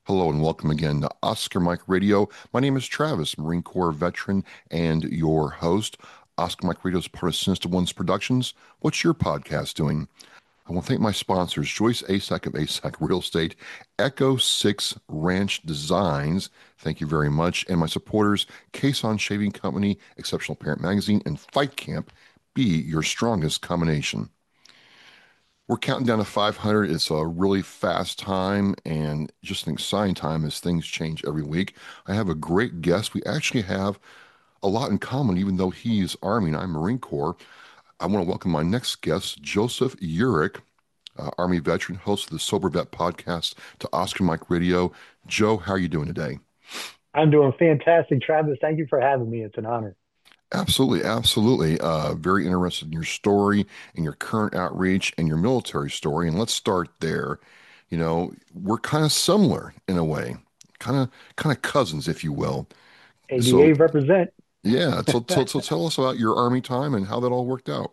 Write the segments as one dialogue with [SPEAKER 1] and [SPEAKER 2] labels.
[SPEAKER 1] Hello and welcome again to Oscar Mike Radio. My name is Travis, Marine Corps veteran and your host. Oscar Mike Radio is part of Sinister Ones Productions. What's your podcast doing? I want to thank my sponsors, Joyce Asack of Asack Real Estate, Echo 6 Ranch Designs, thank you very much, and my supporters, Cason Shaving Company, Exceptional Parent Magazine, and Fight Camp. Be your strongest combination. We're counting down to 500. It's a really fast time and just an exciting time as things change every week. I have a great guest. We actually have a lot in common, even though he's Army and I'm Marine Corps. I want to welcome my next guest, Joseph Urich, Army veteran, host of the Sober Vet podcast to Oscar Mike Radio. Joe, how are you doing today?
[SPEAKER 2] I'm doing fantastic, Travis. Thank you for having me. It's an honor.
[SPEAKER 1] Absolutely, absolutely. Very interested in your story and your current outreach and your military story. And let's start there. We're kind of similar in a way, kind of cousins, if you will. So,
[SPEAKER 2] ADA represent.
[SPEAKER 1] yeah. So tell us about your Army time and how that all worked out.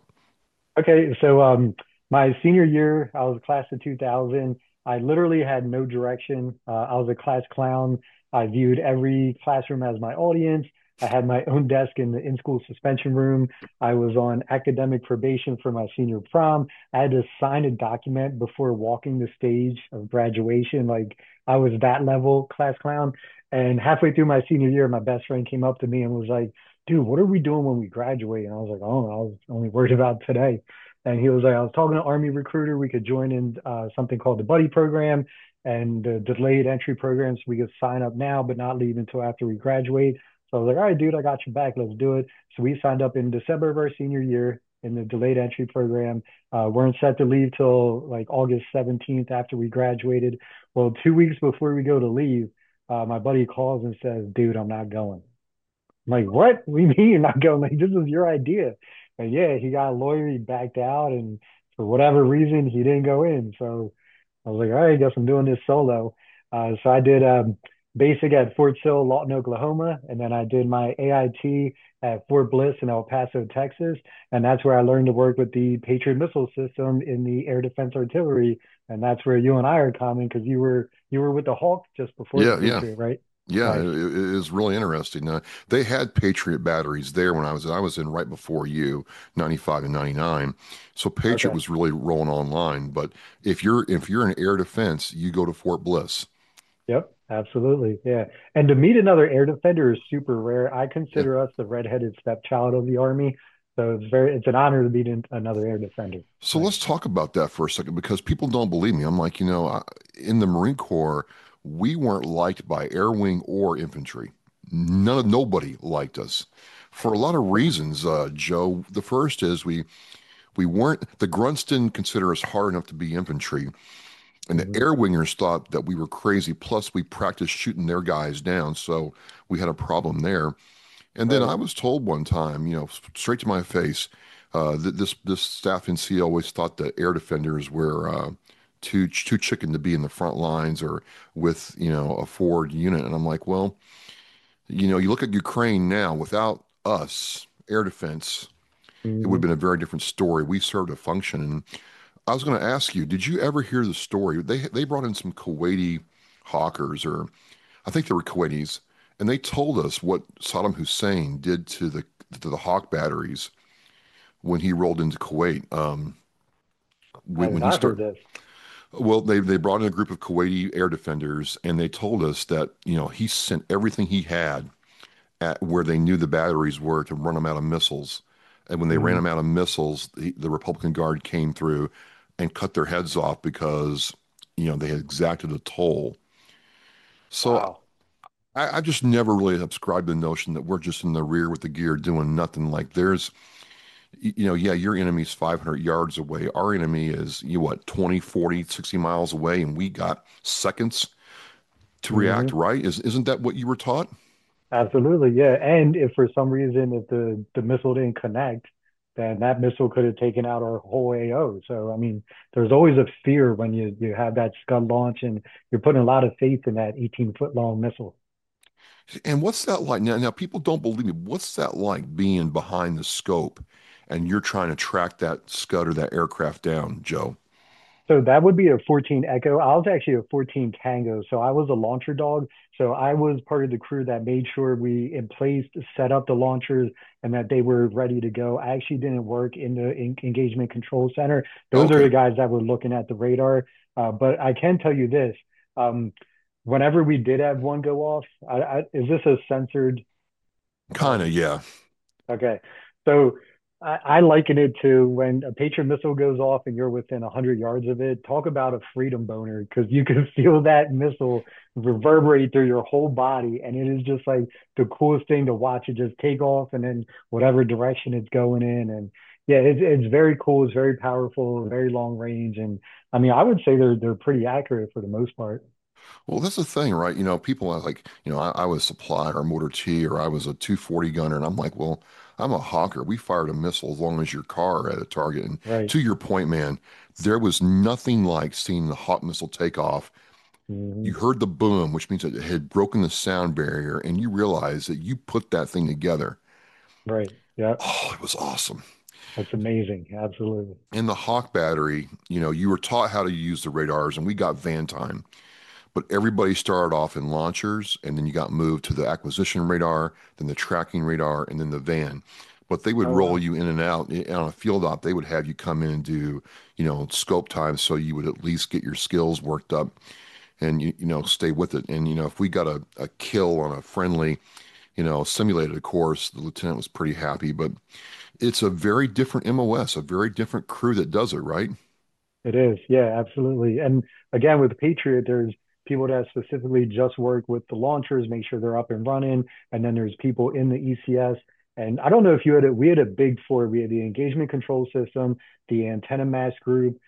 [SPEAKER 2] Okay, so my senior year, I was class of 2000. I literally had no direction. I was a class clown. I viewed every classroom as my audience. I had my own desk in the in-school suspension room. I was on academic probation for my senior prom. I had to sign a document before walking the stage of graduation. Like I was that level class clown. And halfway through my senior year, my best friend came up to me and was like, dude, what are we doing when we graduate? And I was like, oh, I was only worried about today. And he was like, I was talking to Army recruiter. We could join in something called the buddy program and the delayed entry programs. We could sign up now, but not leave until after we graduate. So I was like, all right, dude, I got your back. Let's do it. So we signed up in December of our senior year in the delayed entry program. Weren't set to leave till like August 17th after we graduated. Well, 2 weeks before we go to leave, my buddy calls and says, dude, I'm not going. I'm like, what? We mean you're not going? Like, this was your idea. And yeah, he got a lawyer, he backed out, and for whatever reason, he didn't go in. So I was like, all right, I guess I'm doing this solo. So I did basic at Fort Sill, Lawton, Oklahoma, and then I did my AIT at Fort Bliss in El Paso, Texas, and that's where I learned to work with the Patriot missile system in the air defense artillery, and that's where you and I are common because you were with the Hawk just before the
[SPEAKER 1] Yeah, yeah.
[SPEAKER 2] Patriot, right?
[SPEAKER 1] Yeah,
[SPEAKER 2] Nice.
[SPEAKER 1] it is really interesting. They had Patriot batteries there when I was in right before you, 95 and 99. So Patriot
[SPEAKER 2] Okay.
[SPEAKER 1] was really rolling online. But if you're in air defense, you go to Fort Bliss.
[SPEAKER 2] Yep, absolutely. Yeah. And to meet another air defender is super rare. I
[SPEAKER 1] Yeah.
[SPEAKER 2] consider us the redheaded stepchild of the Army. So it's an honor to meet another air defender.
[SPEAKER 1] So
[SPEAKER 2] Right.
[SPEAKER 1] let's talk about that for a second because people don't believe me. I'm like, in the Marine Corps, we weren't liked by air wing or infantry. Nobody liked us for a lot of reasons, Joe. The first is we weren't the grunts didn't consider us hard enough to be infantry. And the
[SPEAKER 2] Mhm.
[SPEAKER 1] air wingers thought that we were crazy. Plus, we practiced shooting their guys down, so we had a problem there. And then
[SPEAKER 2] Right.
[SPEAKER 1] I was told one time, straight to my face, that this staff NC always thought that air defenders were too chicken to be in the front lines or with a forward unit. And I'm like, well, you look at Ukraine now. Without us, air defense, it would have
[SPEAKER 2] Mhm.
[SPEAKER 1] been a very different story. We served a function, and I was going to ask you, did you ever hear the story? They brought in some Kuwaiti hawkers, or I think they were Kuwaitis, and they told us what Saddam Hussein did to the Hawk batteries when he rolled into Kuwait.
[SPEAKER 2] I
[SPEAKER 1] When,
[SPEAKER 2] have
[SPEAKER 1] when he
[SPEAKER 2] not heard
[SPEAKER 1] started,
[SPEAKER 2] this.
[SPEAKER 1] well, they brought in a group of Kuwaiti air defenders, and they told us that he sent everything he had at where they knew the batteries were to run them out of missiles. And when they ran
[SPEAKER 2] Mhm.
[SPEAKER 1] them out of missiles, the Republican Guard came through and cut their heads off because, they had exacted a toll. So
[SPEAKER 2] Wow.
[SPEAKER 1] I just never really subscribed to the notion that we're just in the rear with the gear doing nothing. Like yeah, your enemy's 500 yards away. Our enemy is, 20, 40, 60 miles away, and we got seconds to react,
[SPEAKER 2] Mhm.
[SPEAKER 1] right? Isn't that what you were taught?
[SPEAKER 2] Absolutely. Yeah. And if for some reason if the missile didn't connect, then that missile could have taken out our whole AO. So I mean, there's always a fear when you have that Scud launch and you're putting a lot of faith in that 18-foot long missile.
[SPEAKER 1] And what's that like? Now, people don't believe me. What's that like being behind the scope and you're trying to track that Scud or that aircraft down, Joe?
[SPEAKER 2] So that would be a 14 Echo. I was actually a 14 Tango. So I was a launcher dog. So I was part of the crew that made sure we in place set up the launchers and that they were ready to go. I actually didn't work in the engagement control center. Those are
[SPEAKER 1] Okay,
[SPEAKER 2] the guys that were looking at the radar. But I can tell you this. Um, Whenever we did have one go off, is this a censored
[SPEAKER 1] kind of,
[SPEAKER 2] um,
[SPEAKER 1] yeah.
[SPEAKER 2] Okay. So I liken it to when a Patriot missile goes off and you're within 100 yards of it. Talk about a freedom boner because you can feel that missile reverberate through your whole body. And it is just like the coolest thing to watch it just take off and then whatever direction it's going in. And yeah, it's very cool. It's very powerful, very long range. And I mean, I would say they're pretty accurate for the most part.
[SPEAKER 1] Well, that's the thing, right? People are like, I was supply or motor T or I was a 240 gunner, and I'm like, well, I'm a hawker. We fired a missile as long as your car at a target. And
[SPEAKER 2] Right.
[SPEAKER 1] to your point, man, there was nothing like seeing the Hawk missile take off.
[SPEAKER 2] Hmm.
[SPEAKER 1] You heard the boom, which means that it had broken the sound barrier, and you realize that you put that thing together.
[SPEAKER 2] Right. Yeah.
[SPEAKER 1] Oh, it was awesome.
[SPEAKER 2] That's amazing. Absolutely.
[SPEAKER 1] In the Hawk battery, you were taught how to use the radars, and we got van time. But everybody started off in launchers, and then you got moved to the acquisition radar, then the tracking radar, and then the van. But they would
[SPEAKER 2] Oh,
[SPEAKER 1] roll
[SPEAKER 2] wow.
[SPEAKER 1] you in and out on a field op. They would have you come in and do, scope time, so you would at least get your skills worked up and stay with it. And if we got a kill on a friendly, simulated course, the lieutenant was pretty happy. But it's a very different MOS, a very different crew that does it, right?
[SPEAKER 2] It is. Yeah, absolutely. And again, with Patriot, there's people that specifically just work with the launchers, make sure they're up and running. And then there's people in the ECS. And I don't know if you had it, we had a big four. We had the engagement control system, the antenna mast group,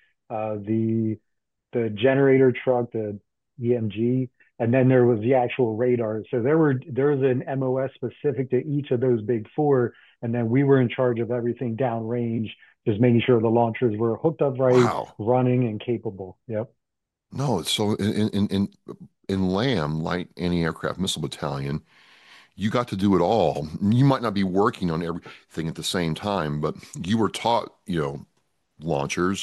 [SPEAKER 2] the generator truck, the EMG, and then there was the actual radar. So there was an MOS specific to each of those big four, and then we were in charge of everything downrange, just making sure the launchers were hooked up right,
[SPEAKER 1] Wow.
[SPEAKER 2] running and capable. Yep.
[SPEAKER 1] No, so in LAM, Light Anti-Aircraft Missile Battalion, you got to do it all. You might not be working on everything at the same time, but you were taught, launchers,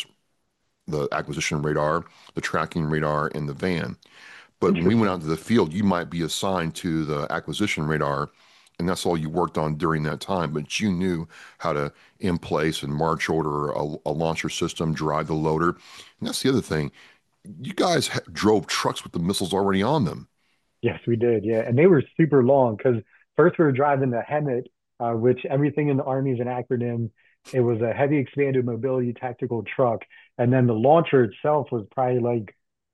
[SPEAKER 1] the acquisition radar, the tracking radar, and the van. But when we went
[SPEAKER 2] Interesting.
[SPEAKER 1] out to the field, you might be assigned to the acquisition radar, and that's all you worked on during that time. But you knew how to in place and march order a launcher system, drive the loader. And that's the other thing. You guys drove trucks with the missiles already on them.
[SPEAKER 2] Yes, we did. Yeah, and they were super long because first we were driving the HEMTT, which everything in the Army is an acronym. It was a heavy expanded mobility tactical truck, and then the launcher itself was probably like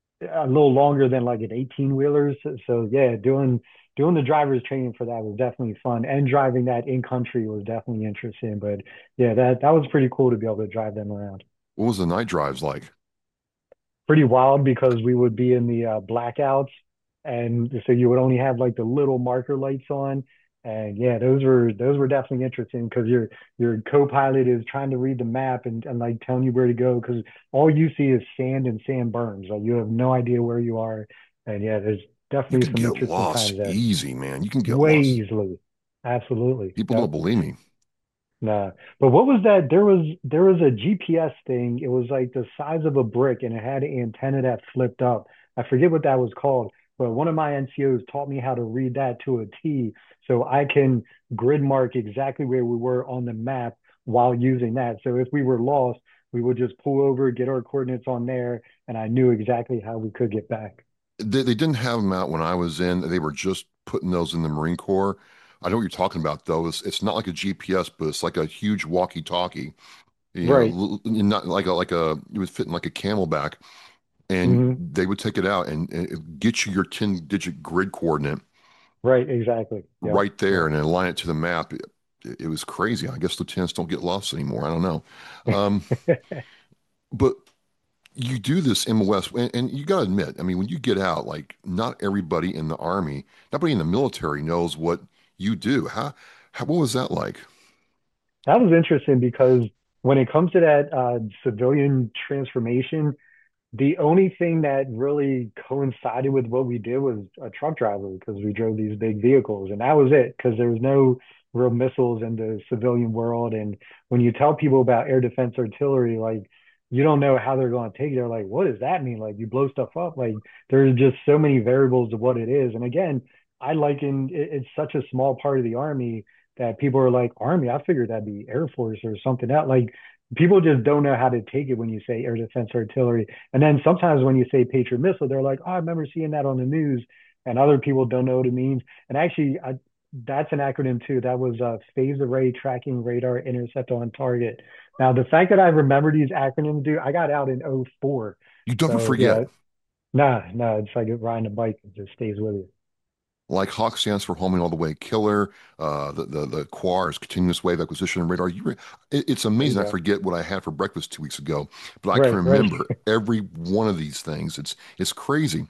[SPEAKER 2] a little longer than like an 18 wheelers. So yeah, doing the driver's training for that was definitely fun, and driving that in country was definitely interesting. But yeah, that was pretty cool to be able to drive them around.
[SPEAKER 1] What was the night drives like?
[SPEAKER 2] Pretty wild because we would be in the blackouts, and so you would only have like the little marker lights on. And yeah, those were definitely interesting because your co-pilot is trying to read the map and like telling you where to go because all you see is sand and sand berms. Like you have no idea where you are. And yeah, there's
[SPEAKER 1] You
[SPEAKER 2] definitely
[SPEAKER 1] can
[SPEAKER 2] some
[SPEAKER 1] get
[SPEAKER 2] interesting
[SPEAKER 1] lost
[SPEAKER 2] times there.
[SPEAKER 1] easy, man. You can get
[SPEAKER 2] Way
[SPEAKER 1] lost.
[SPEAKER 2] easily. Absolutely.
[SPEAKER 1] People don't
[SPEAKER 2] Yep.
[SPEAKER 1] believe me.
[SPEAKER 2] Nah. But what was that? There was a GPS thing. It was like the size of a brick and it had an antenna that flipped up. I forget what that was called, but one of my NCOs taught me how to read that to a T so I can grid mark exactly where we were on the map while using that. So if we were lost, we would just pull over, get our coordinates on there, and I knew exactly how we could get back.
[SPEAKER 1] They didn't have them out when I was in. They were just putting those in the Marine Corps. I know what you're talking about, though. It's not like a GPS, but it's like a huge walkie-talkie.
[SPEAKER 2] Right.
[SPEAKER 1] Not like a it would fit in like a camelback, and
[SPEAKER 2] Hmm.
[SPEAKER 1] they would take it out and get you your 10-digit grid coordinate
[SPEAKER 2] Right. Exactly. Yep.
[SPEAKER 1] right there,
[SPEAKER 2] Yep.
[SPEAKER 1] and then align it to the map. It was crazy. I guess lieutenants don't get lost anymore. I don't know. Um, but you do this MOS, and you got to admit, I mean, when you get out, like not everybody in the Army, nobody in the military knows what you do. What was that like?
[SPEAKER 2] That was interesting because when it comes to that civilian transformation, the only thing that really coincided with what we did was a truck driver because we drove these big vehicles, and that was it because there was no real missiles in the civilian world. And when you tell people about air defense artillery, like you don't know how they're going to take it. They're like, what does that mean? Like you blow stuff up. Like there's just so many variables of what it is. And again, I liken it's such a small part of the army that people are like, army, I figured that'd be Air Force or something else. Like people just don't know how to take it when you say air defense artillery. And then sometimes when you say Patriot missile, they're like, oh, I remember seeing that on the news. And other people don't know what it means. And actually, that's an acronym too. That was phased array tracking radar intercept on target. Now, the fact that I remember these acronyms, dude, I got out in '04.
[SPEAKER 1] You never
[SPEAKER 2] So
[SPEAKER 1] forget.
[SPEAKER 2] yeah, nah, it's like riding a bike. It just stays with you.
[SPEAKER 1] Like Hawk stands for homing all the way killer. The QAR is continuous wave acquisition and radar. It's
[SPEAKER 2] There you
[SPEAKER 1] amazing. I
[SPEAKER 2] go.
[SPEAKER 1] forget what I had for breakfast 2 weeks ago, but I can
[SPEAKER 2] Right.
[SPEAKER 1] remember every one of these things. It's crazy.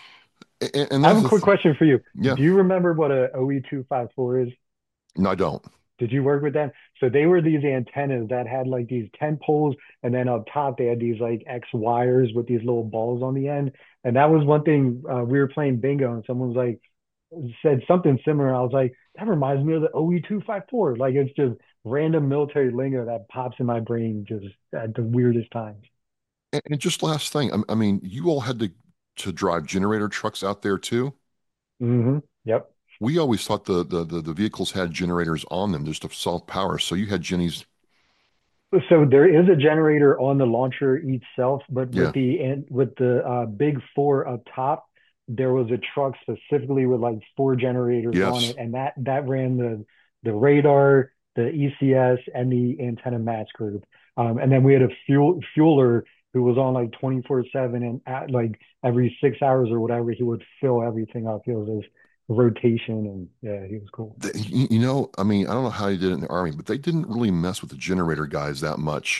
[SPEAKER 1] And
[SPEAKER 2] I have
[SPEAKER 1] that's
[SPEAKER 2] a quick question for you.
[SPEAKER 1] yeah.
[SPEAKER 2] Do you remember what a OE254 is?
[SPEAKER 1] No, I don't.
[SPEAKER 2] Did you work with them? So they were these antennas that had like these 10 poles, and then up top they had these like X wires with these little balls on the end. And that was one thing we were playing bingo, and someone was like, said something similar. I was like, that reminds me of the OE254. Like it's just random military lingo that pops in my brain just at the weirdest times.
[SPEAKER 1] And just last thing, I mean, you all had to drive generator trucks out there too.
[SPEAKER 2] Yep.
[SPEAKER 1] We always thought the vehicles had generators on them just to solve power. So you had Jenny's,
[SPEAKER 2] So there is a generator on the launcher itself, but
[SPEAKER 1] yeah,
[SPEAKER 2] with the big four up top, there was a truck specifically with like four generators on
[SPEAKER 1] yes.
[SPEAKER 2] it, and that ran the radar, the ECS, and the antenna match group. And then we had a fueler who was on like 24/7, and at like every 6 hours or whatever, he would fill everything up. It was his rotation, and yeah, he was cool.
[SPEAKER 1] I mean, I don't know how you did it in the Army, but they didn't really mess with the generator guys that much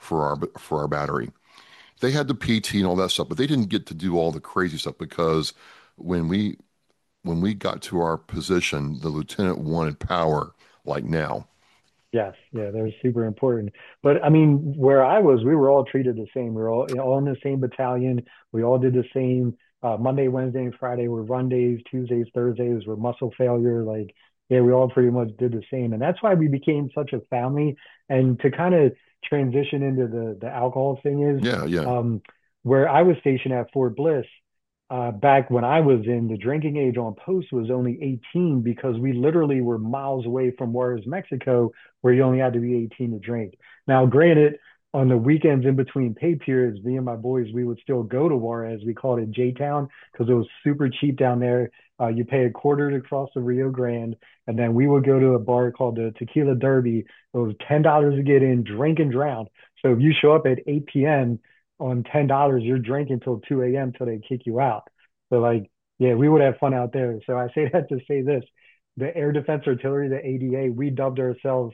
[SPEAKER 1] for our battery. They had the PT and all that stuff, but they didn't get to do all the crazy stuff because when we when we got to our position, the lieutenant wanted power like now.
[SPEAKER 2] Yes, yeah, they're super important. But I mean, where I was, we were all treated the same. We were all in the same battalion. We all did the same. Monday, Wednesday, and Friday were run days. Tuesdays, Thursdays were muscle failure. Like, yeah, we all pretty much did the same, and that's why we became such a family. And to kind of transition into the alcohol thing is,
[SPEAKER 1] Yeah, yeah.
[SPEAKER 2] um, where I was stationed at Fort Bliss, back when I was in, the drinking age on post was only 18 because we literally were miles away from Juarez, Mexico, where you only had to be 18 to drink. Now, granted, on the weekends in between pay periods, me and my boys, we would still go to Juarez. We called it J Town because it was super cheap down there. You pay a quarter to cross the Rio Grande, and then we would go to a bar called the Tequila Derby. It was $10 to get in, drink and drown. So if you show up at 8 p.m. on $10, you're drinking till 2 a.m. till they kick you out. So like, yeah, we would have fun out there. So I say that to say this: the Air Defense Artillery, the ADA, we dubbed ourselves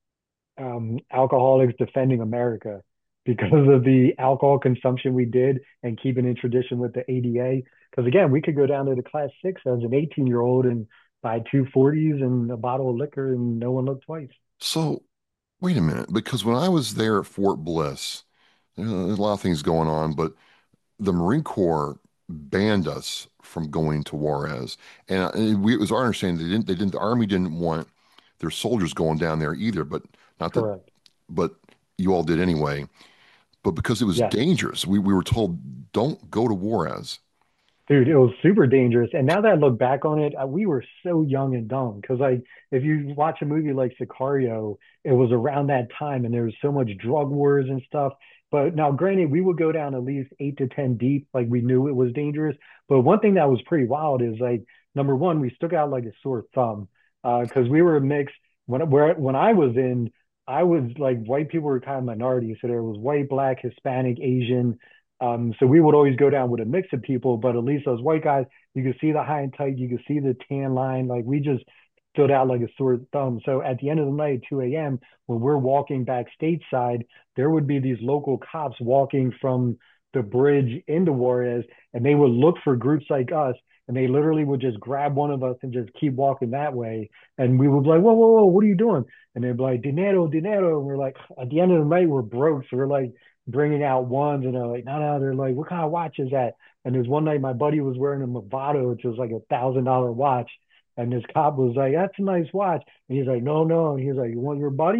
[SPEAKER 2] alcoholics defending America because of the alcohol consumption we did and keeping in tradition with the ADA. Because again, we could go down to the class six as an 18-year-old and buy two 40s and a bottle of liquor and no one looked twice.
[SPEAKER 1] So wait a minute, because when I was there at Fort Bliss, there's a lot of things going on, but the Marine Corps banned us from going to Juarez, and it was our understanding the Army didn't want their soldiers going down there either, but not that,
[SPEAKER 2] Correct.
[SPEAKER 1] but you all did anyway. But because it was
[SPEAKER 2] Yes.
[SPEAKER 1] dangerous, we were told don't go to Juarez.
[SPEAKER 2] Dude, it was super dangerous. And now that I look back on it, we were so young and dumb. Because like, if you watch a movie like Sicario, it was around that time, and there was so much drug wars and stuff. But now, granted, we would go down at least 8 to 10 deep, like we knew it was dangerous. But one thing that was pretty wild is like, number one, we stuck out like a sore thumb, because we were a mix. When I was in, I was like white people were kind of minority, so there was white, black, Hispanic, Asian. So we would always go down with a mix of people, but at least those white guys, you could see the high and tight, you could see the tan line. Like we just stood out like a sore thumb. So at the end of the night, 2 a.m., when we're walking back stateside, there would be these local cops walking from the bridge into Juarez, and they would look for groups like us, and they literally would just grab one of us and just keep walking that way. And we would be like, whoa, whoa, whoa, what are you doing? And they'd be like, dinero, dinero. And we're like, at the end of the night, we're broke. So we're like, bringing out ones, and they're like, no, they're like, what kind of watch is that? And there's one night my buddy was wearing a Movado, which was like $1,000 watch. And this cop was like, that's a nice watch. And he's like, no. And he's like, you want your buddy?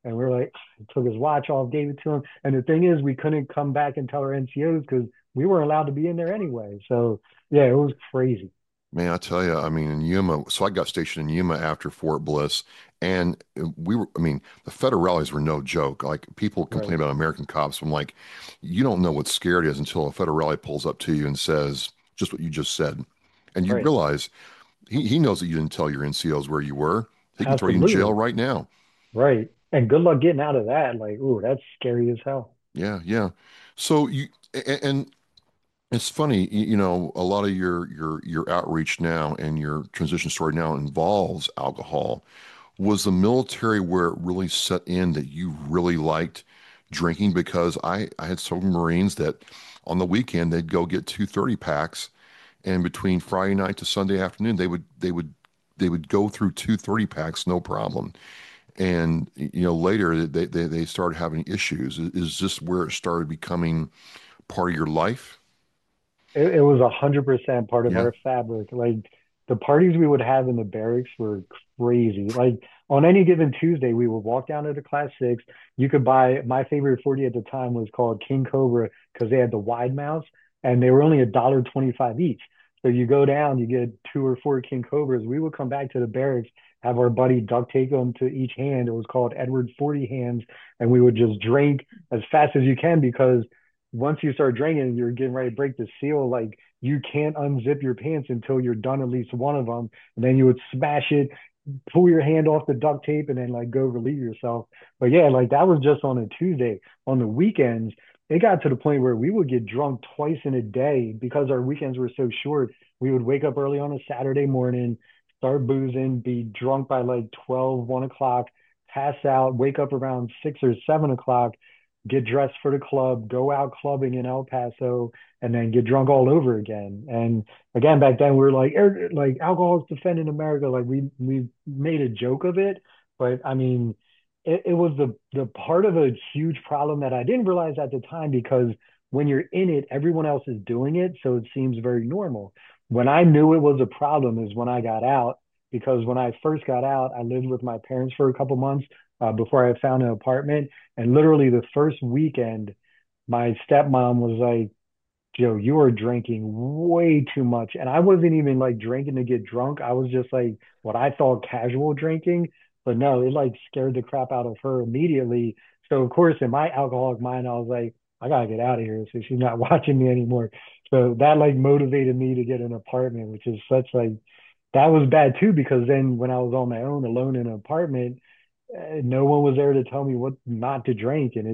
[SPEAKER 2] And we are like, took his watch off, gave it to him. And the thing is, we couldn't come back and tell our NCOs because we weren't allowed to be in there anyway. So yeah, it was crazy.
[SPEAKER 1] Man, I tell you, I mean, in Yuma, so I got stationed in Yuma after Fort Bliss, and I mean, the federal rallies were no joke. Like, people complain
[SPEAKER 2] Right,
[SPEAKER 1] about American cops. I'm like, you don't know what scared is until a federal rally pulls up to you and says just what you just said. And you
[SPEAKER 2] right,
[SPEAKER 1] realize he knows that you didn't tell your NCOs where you were. He can throw you in jail
[SPEAKER 2] absolutely,
[SPEAKER 1] right now.
[SPEAKER 2] right. And good luck getting out of that. Like, ooh, that's scary as hell.
[SPEAKER 1] Yeah, yeah. So and it's funny, a lot of your outreach now and your transition story now involves alcohol. Was the military where it really set in that you really liked drinking? Because I had some Marines that on the weekend they'd go get 230 packs, and between Friday night to Sunday afternoon they would go through 230 packs no problem. And later they started having issues. Is this where it started becoming part of your life?
[SPEAKER 2] It was 100% part of
[SPEAKER 1] Yeah.
[SPEAKER 2] our fabric. Like the parties we would have in the barracks were crazy. Like on any given Tuesday, we would walk down to the Class Six. You could buy my favorite 40 at the time was called King Cobra because they had the wide mouths and they were only $1.25 each. So you go down, you get 2 or 4 King Cobras. We would come back to the barracks, have our buddy duct tape them to each hand. It was called Edward 40 hands, and we would just drink as fast as you can because once you start drinking, you're getting ready to break the seal. Like you can't unzip your pants until you're done at least one of them, and then you would smash it, pull your hand off the duct tape, and then like go relieve yourself. But yeah, like that was just on a Tuesday. On the weekends, it got to the point where we would get drunk twice in a day because our weekends were so short. We would wake up early on a Saturday morning, start boozing, be drunk by like 12, 1 o'clock, pass out, wake up around 6 or 7 o'clock, get dressed for the club, go out clubbing in El Paso, and then get drunk all over again. And again, back then we were like alcohol is defending America. Like we made a joke of it, but I mean, it was the part of a huge problem that I didn't realize at the time because when you're in it, everyone else is doing it, so it seems very normal. When I knew it was a problem is when I got out, because when I first got out, I lived with my parents for a couple months before I found an apartment. And literally the first weekend, my stepmom was like, Joe, you are drinking way too much. And I wasn't even like drinking to get drunk. I was just like what I thought casual drinking. But no, it like scared the crap out of her immediately. So of course, in my alcoholic mind, I was like, I gotta get out of here. So she's not watching me anymore. So that like motivated me to get an apartment, which is such like that was bad too, because then when I was on my own alone in an apartment, no one was there to tell me what not to drink, and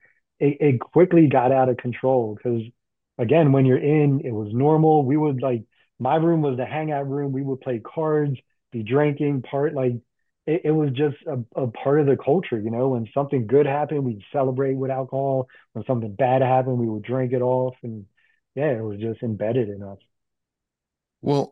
[SPEAKER 2] it quickly got out of control because again when you're in it was normal. We would like my room was the hangout room. We would play cards, be drinking part like it was just a part of the culture. When something good happened we'd celebrate with alcohol. When something bad happened we would drink it off. And yeah, it was just embedded in us.
[SPEAKER 1] Well,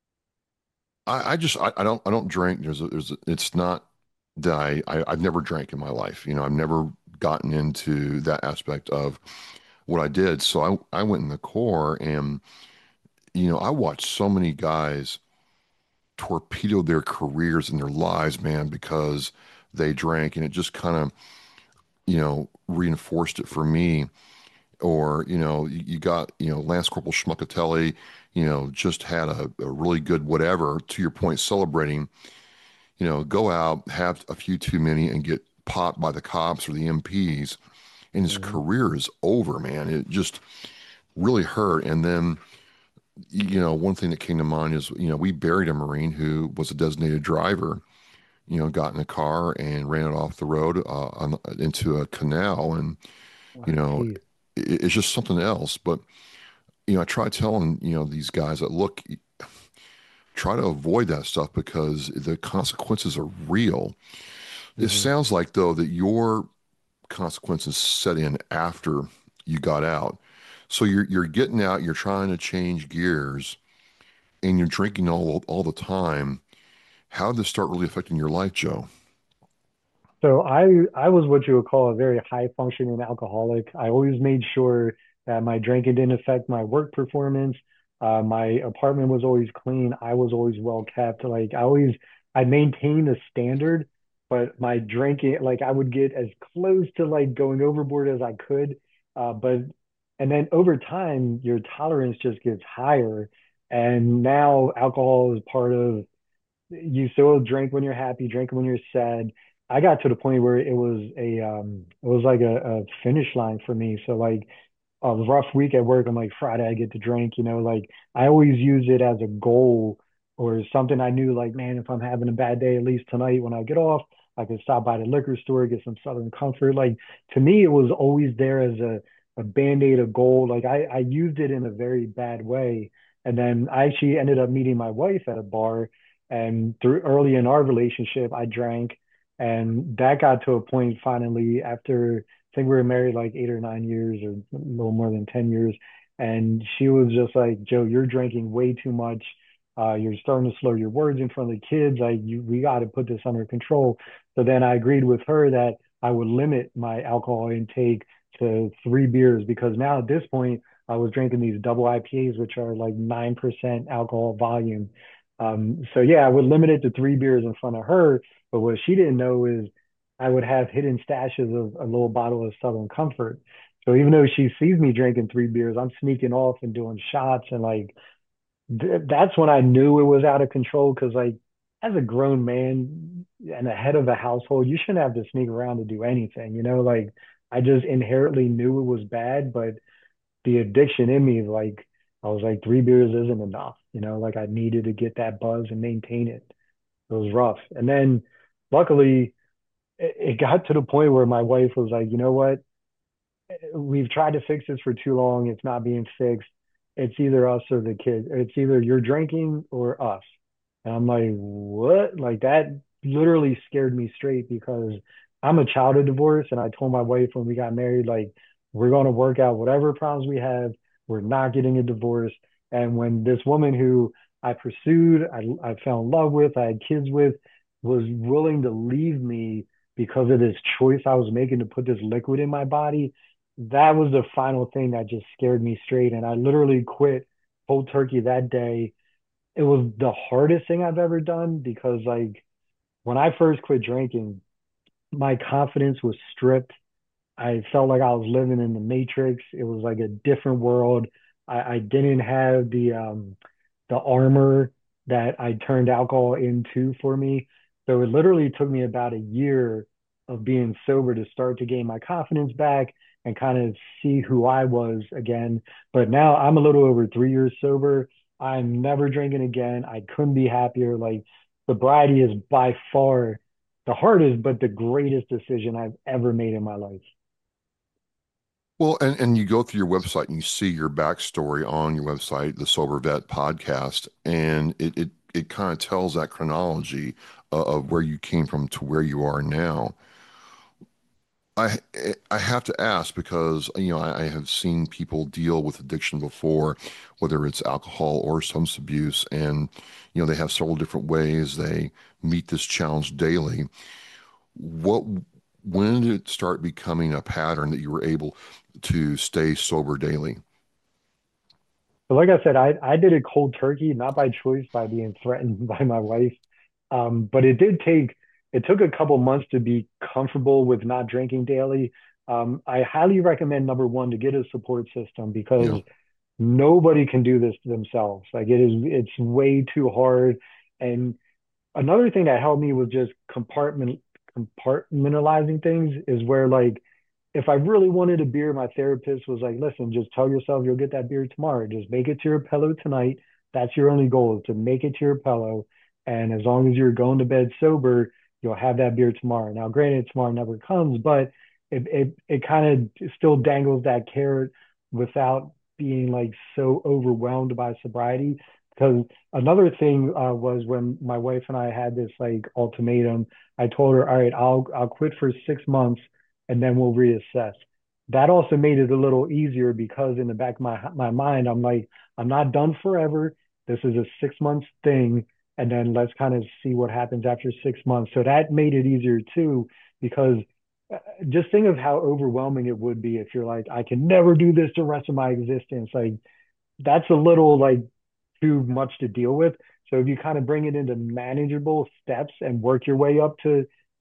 [SPEAKER 1] I don't drink. It's not that I've never drank in my life. I've never gotten into that aspect of what I did. So I went in the Corps, and I watched so many guys torpedo their careers and their lives, man, because they drank, and it just kind of, reinforced it for me. Or, you got, Lance Corporal Schmuckatelli, just had a really good whatever, to your point, celebrating, go out, have a few too many and get popped by the cops or the MPs, and his
[SPEAKER 2] Mhm.
[SPEAKER 1] career is over, man. It just really hurt. And then, one thing that came to mind is, we buried a Marine who was a designated driver, got in a car and ran it off the road into a canal. And, you
[SPEAKER 2] Oh,
[SPEAKER 1] know,
[SPEAKER 2] geez.
[SPEAKER 1] it's just something else. But, I try telling, these guys that, look, try to avoid that stuff because the consequences are real. It
[SPEAKER 2] Mhm.
[SPEAKER 1] sounds like, though, that your consequences set in after you got out. So you're getting out, you're trying to change gears, and you're drinking all the time. How did this start really affecting your life, Joe?
[SPEAKER 2] So I was what you would call a very high functioning alcoholic. I always made sure that my drinking didn't affect my work performance. My apartment was always clean. I was always well kept. Like I maintained a standard, but my drinking, like I would get as close to like going overboard as I could. But and then over time, your tolerance just gets higher. And now alcohol is part of you still drink when you're happy, drink when you're sad. I got to the point where it was like a finish line for me. So like a rough week at work, I'm like Friday I get to drink, like I always use it as a goal or something I knew like, man, if I'm having a bad day, at least tonight when I get off, I could stop by the liquor store, get some Southern Comfort. Like to me, it was always there as a band-aid, a goal. Like I used it in a very bad way. And then I actually ended up meeting my wife at a bar. And through early in our relationship, I drank. And that got to a point finally after I think we were married like 8 or 9 years or a little more than 10 years. And she was just like, Joe, you're drinking way too much. You're starting to slur your words in front of the kids. We got to put this under control. So then I agreed with her that I would limit my alcohol intake to 3 beers because now at this point, I was drinking these double IPAs, which are like 9% alcohol volume. So yeah, I would limit it to 3 beers in front of her. But what she didn't know is I would have hidden stashes of a little bottle of Southern Comfort. So even though she sees me drinking 3 beers, I'm sneaking off and doing shots. And like, that's when I knew it was out of control. Cause like, as a grown man and a head of a household, you shouldn't have to sneak around to do anything, like I just inherently knew it was bad, but the addiction in me, like, I was like, 3 beers isn't enough, like I needed to get that buzz and maintain it. It was rough. And then luckily, it got to the point where my wife was like, you know what? We've tried to fix this for too long. It's not being fixed. It's either us or the kid. It's either you're drinking or us. And I'm like, what? Like that literally scared me straight because I'm a child of divorce. And I told my wife when we got married, like, we're going to work out whatever problems we have. We're not getting a divorce. And when this woman who I pursued, I fell in love with, I had kids with, was willing to leave me because of this choice I was making to put this liquid in my body, that was the final thing that just scared me straight. And I literally quit cold turkey that day. It was the hardest thing I've ever done because, like, when I first quit drinking, my confidence was stripped. I felt like I was living in the Matrix. It was like a different world. I didn't have the armor that I turned alcohol into for me. So it literally took me about a year of being sober to start to gain my confidence back and kind of see who I was again. But now I'm a little over 3 years sober. I'm never drinking again. I couldn't be happier. Like sobriety is by far the hardest, but the greatest decision I've ever made in my life.
[SPEAKER 1] Well, and you go through your website and you see your backstory on your website, the Sober Vet podcast, and it kind of tells that chronology of where you came from to where you are now. I I have to ask because I have seen people deal with addiction before, whether it's alcohol or substance abuse, and they have several different ways they meet this challenge daily. What When did it start becoming a pattern that you were able to stay sober daily?
[SPEAKER 2] But like I said, I did it cold turkey, not by choice, by being threatened by my wife. But it took a couple months to be comfortable with not drinking daily. I highly recommend number one to get a support system
[SPEAKER 1] Yeah.
[SPEAKER 2] because nobody can do this themselves. Like it's way too hard. And another thing that helped me was just compartmentalizing things is where like if I really wanted a beer, my therapist was like, listen, just tell yourself you'll get that beer tomorrow. Just make it to your pillow tonight. That's your only goal is to make it to your pillow. And as long as you're going to bed sober, you'll have that beer tomorrow. Now, granted, tomorrow never comes, but it kind of still dangles that carrot without being like so overwhelmed by sobriety. Because another thing was when my wife and I had this like ultimatum, I told her, all right, I'll quit for 6 months and then we'll reassess. That also made it a little easier because in the back of my mind, I'm like, I'm not done forever. This is a 6 months thing, and then let's kind of see what happens after 6 months. So that made it easier too, because just think of how overwhelming it would be if you're like, I can never do this the rest of my existence. Like that's a little like too much to deal with. So if you kind of bring it into manageable steps and work your way up to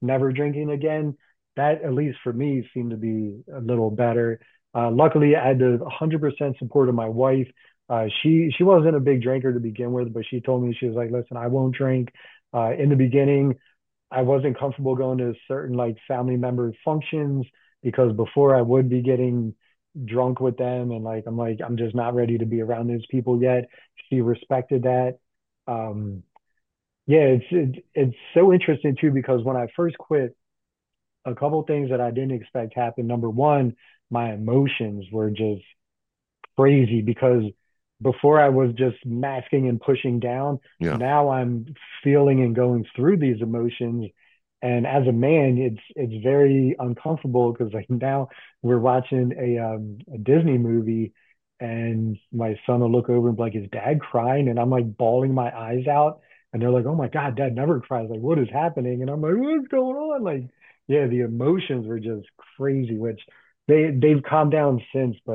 [SPEAKER 2] never drinking again, that at least for me seemed to be a little better. Luckily, I had the 100% support of my wife. She wasn't a big drinker to begin with, but she told me, she was like, "Listen, I won't drink." In the beginning, I wasn't comfortable going to certain like family member functions because before I would be getting drunk with them, and like I'm just not ready to be around those people yet. She respected that. Um, yeah, it's so interesting too because when I first quit, a couple things that I didn't expect happened. Number one, my emotions were just crazy because before I was just masking and pushing down.
[SPEAKER 1] Yeah.
[SPEAKER 2] Now I'm feeling and going through these emotions. And as a man, it's very uncomfortable because like now we're watching a Disney movie and my son will look over and be like, "Is dad crying?" And I'm like bawling my eyes out. And they're like, "Oh my God, dad never cries. Like, what is happening?" And I'm like, "What's going on?" Like, yeah, the emotions were just crazy, which they've calmed down since, but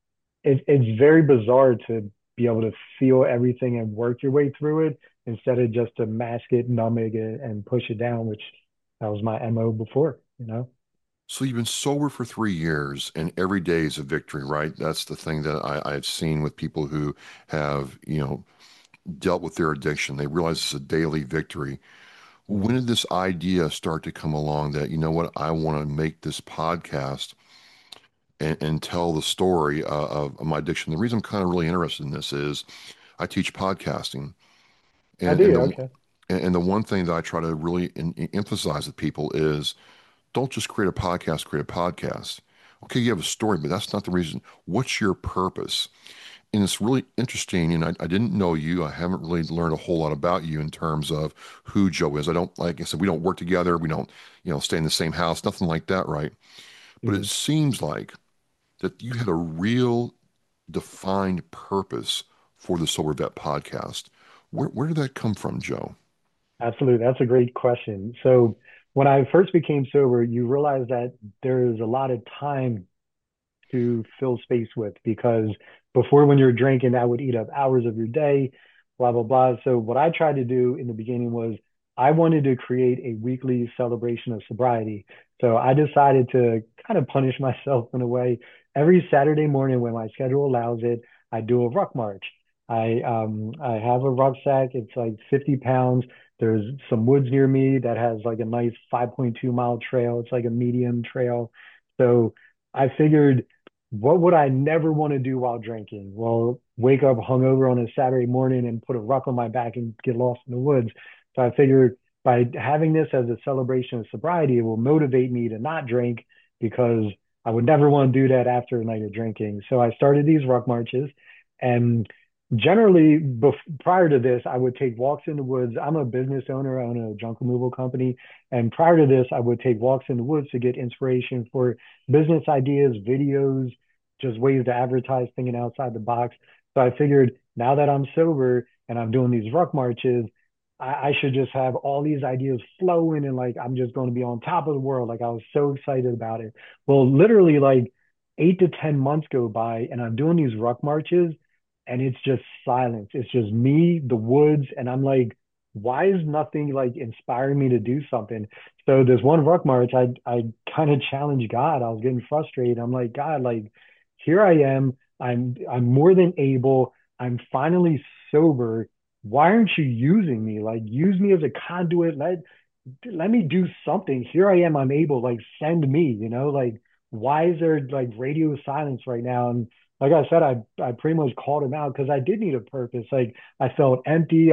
[SPEAKER 2] it's very bizarre to be able to feel everything and work your way through it instead of just to mask it, numb it, and push it down, which that was my MO before, you know?
[SPEAKER 1] So you've been sober for 3 years, and every day is a victory, right? That's the thing that I've seen with people who have, dealt with their addiction. They realize it's a daily victory. When
[SPEAKER 2] Mhm.
[SPEAKER 1] did this idea start to come along that, you know what, I want to make this podcast and tell the story of my addiction? The reason I'm kind of really interested in this is I teach podcasting,
[SPEAKER 2] I
[SPEAKER 1] and
[SPEAKER 2] do.
[SPEAKER 1] and the
[SPEAKER 2] Okay.
[SPEAKER 1] and the one thing that I try to really emphasize with people is don't just create a podcast, create a podcast. Okay, you have a story, but that's not the reason. What's your purpose? And it's really interesting. And I didn't know you. I haven't really learned a whole lot about you in terms of who Joe is. I don't, like I said, we don't work together. We don't, stay in the same house, nothing like that, right? But it
[SPEAKER 2] Mhm.
[SPEAKER 1] seems like that you had a real defined purpose for the Sober Vet podcast. Where did that come from, Joe?
[SPEAKER 2] Absolutely. That's a great question. So when I first became sober, you realize that there's a lot of time to fill space with because before when you're drinking, that would eat up hours of your day, blah, blah, blah. So what I tried to do in the beginning was I wanted to create a weekly celebration of sobriety. So I decided to kind of punish myself in a way. Every Saturday morning when my schedule allows it, I do a ruck march. I have a rucksack. It's like 50 pounds. There's some woods near me that has like a nice 5.2 mile trail. It's like a medium trail. So I figured, what would I never want to do while drinking? Well, wake up hungover on a Saturday morning and put a ruck on my back and get lost in the woods. So I figured by having this as a celebration of sobriety, it will motivate me to not drink because I would never want to do that after a night of drinking. So I started these ruck marches, and generally prior to this, I would take walks in the woods. I'm a business owner. I own a junk removal company. And prior to this, I would take walks in the woods to get inspiration for business ideas, videos, just ways to advertise, thinking outside the box. So I figured now that I'm sober and I'm doing these ruck marches, I should just have all these ideas flowing and like I'm just going to be on top of the world. Like I was so excited about it. Well, literally like 8 to 10 months go by and I'm doing these ruck marches and it's just silence. It's just me, the woods, and I'm like, why is nothing like inspiring me to do something? So this one ruck march, I kind of challenged God. I was getting frustrated. I'm like, God, like here I am. I'm more than able. I'm finally sober. Why aren't you using me? Like use me as a conduit. Let me do something. Here I am. I'm able. Like send me. Like why is there like radio silence right now? And like I said, I pretty much called him out because I did need a purpose. Like I felt empty.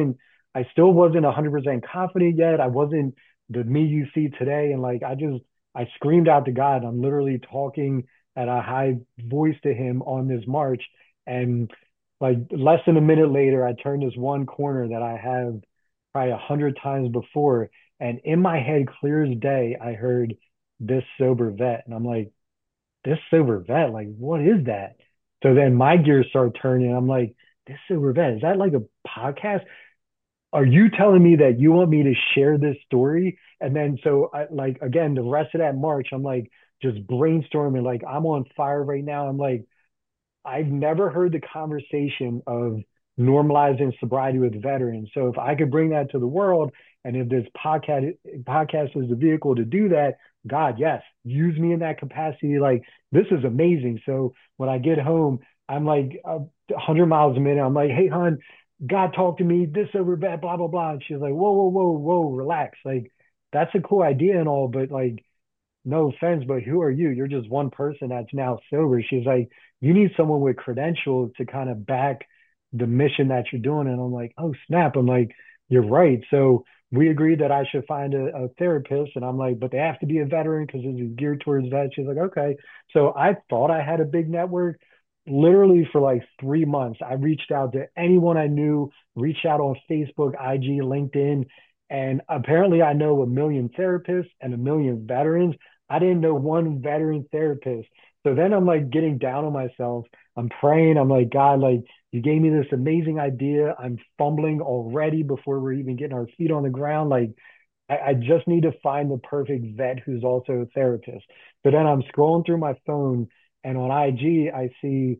[SPEAKER 2] I still wasn't 100% confident yet. I wasn't the me you see today. And like I screamed out to God. I'm literally talking at a high voice to him on this march. And like less than a minute later, I turned this one corner that I have probably 100 times before. And in my head, clear as day, I heard this sober vet. And I'm like, this sober vet, like, what is that? So then my gears start turning. I'm like, this sober vet, is that like a podcast? Are you telling me that you want me to share this story? And then so I like again the rest of that march, I'm like just brainstorming, like I'm on fire right now. I'm like, I've never heard the conversation of normalizing sobriety with veterans. So if I could bring that to the world, and if this podcast is the vehicle to do that, God, yes, use me in that capacity. Like this is amazing. So when I get home, I'm like 100 miles a minute. I'm like, hey, hon, God talked to me, this over bad, blah, blah, blah. And she's like, whoa, whoa, whoa, whoa, relax. Like, that's a cool idea and all, but like, no offense, but who are you? You're just one person that's now sober. She's like, you need someone with credentials to kind of back the mission that you're doing. And I'm like, oh, snap. I'm like, you're right. So we agreed that I should find a therapist. And I'm like, but they have to be a veteran because this is geared towards that. She's like, okay. So I thought I had a big network. Literally for like 3 months, I reached out to anyone I knew, reached out on Facebook, IG, LinkedIn, and apparently I know a million therapists and a million veterans. I didn't know one veteran therapist. So then I'm like getting down on myself. I'm praying. I'm like, God, like you gave me this amazing idea. I'm fumbling already before we're even getting our feet on the ground. Like I just need to find the perfect vet who's also a therapist. So then I'm scrolling through my phone and on IG, I see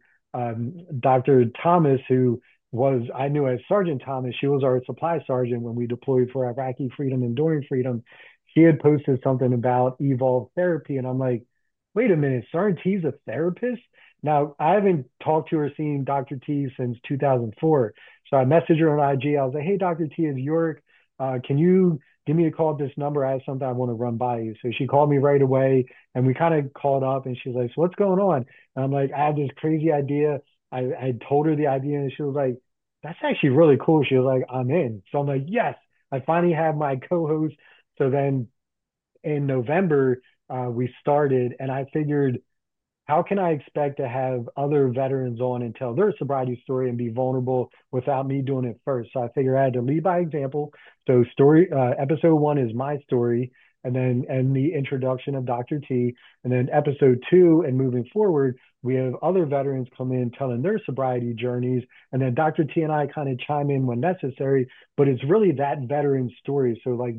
[SPEAKER 2] Dr. Thomas, who I knew as Sergeant Thomas. She was our supply sergeant when we deployed for Iraqi freedom, enduring freedom. She had posted something about Evolve therapy. And I'm like, wait a minute, Sergeant T's a therapist? Now, I haven't talked to or seen Dr. T since 2004. So I messaged her on IG. I was like, hey, Dr. T is York. Can you give me a call at this number? I have something I want to run by you. So she called me right away and we kind of called up and she's like, so what's going on? And I'm like, I have this crazy idea. I told her the idea and she was like, that's actually really cool. She was like, I'm in. So I'm like, yes, I finally have my co-host. So then in November, we started and I figured how can I expect to have other veterans on and tell their sobriety story and be vulnerable without me doing it first? So I figured I had to lead by example. So episode one is my story, and the introduction of Dr. T, and then episode two and moving forward, we have other veterans come in telling their sobriety journeys, and then Dr. T and I kind of chime in when necessary. But it's really that veteran story. So like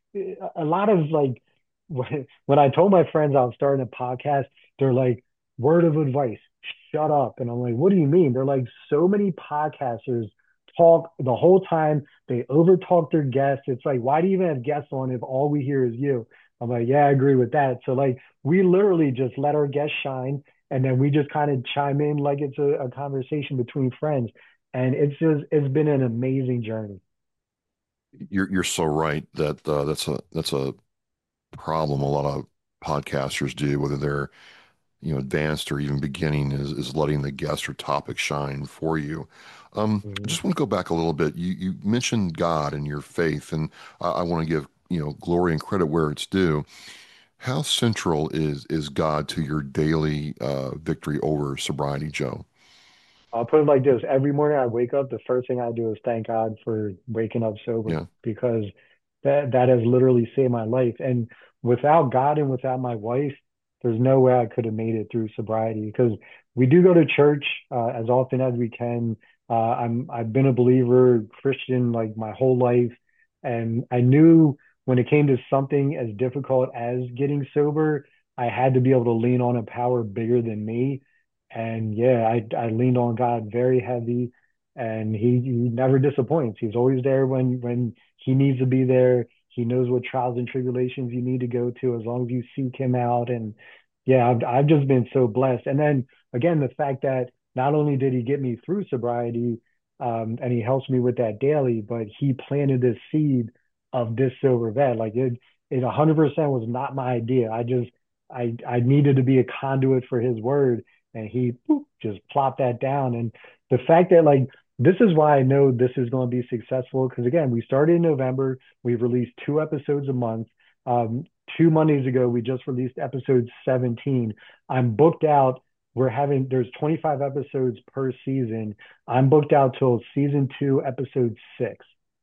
[SPEAKER 2] a lot of like when I told my friends I was starting a podcast, they're like, word of advice, shut up. And I'm like, what do you mean? They're like, so many podcasters talk the whole time. They over talk their guests. It's like, why do you even have guests on if all we hear is you? I'm like, yeah, I agree with that. So like, we literally just let our guests shine. And then we just kind of chime in like it's a conversation between friends. And it's been an amazing journey.
[SPEAKER 1] You're so right that that's a problem a lot of podcasters do, whether they're advanced or even beginning, is letting the guest or topic shine for you. I
[SPEAKER 2] Mhm.
[SPEAKER 1] just want to go back a little bit. You mentioned God and your faith, and I want to give glory and credit where it's due. How central is God to your daily victory over sobriety, Joe?
[SPEAKER 2] I'll put it like this. Every morning I wake up, the first thing I do is thank God for waking up sober
[SPEAKER 1] Yeah.
[SPEAKER 2] because that has literally saved my life. And without God and without my wife, there's no way I could have made it through sobriety because we do go to church as often as we can. I've been a believer Christian like my whole life, and I knew when it came to something as difficult as getting sober, I had to be able to lean on a power bigger than me. And yeah, I leaned on God very heavy, and he never disappoints. He's always there when he needs to be there. He knows what trials and tribulations you need to go to as long as you seek him out. And yeah, I've just been so blessed. And then again, the fact that not only did he get me through sobriety, and he helps me with that daily, but he planted this seed of this silver vet. Like it 100% was not my idea. I needed to be a conduit for his word, and he boop, just plopped that down. And the fact that like this is why I know this is going to be successful because again, we started in November. We've released 2 episodes a month. Um, 2 Mondays ago, we just released episode 17. I'm booked out. There's 25 episodes per season. I'm booked out till season two, episode six.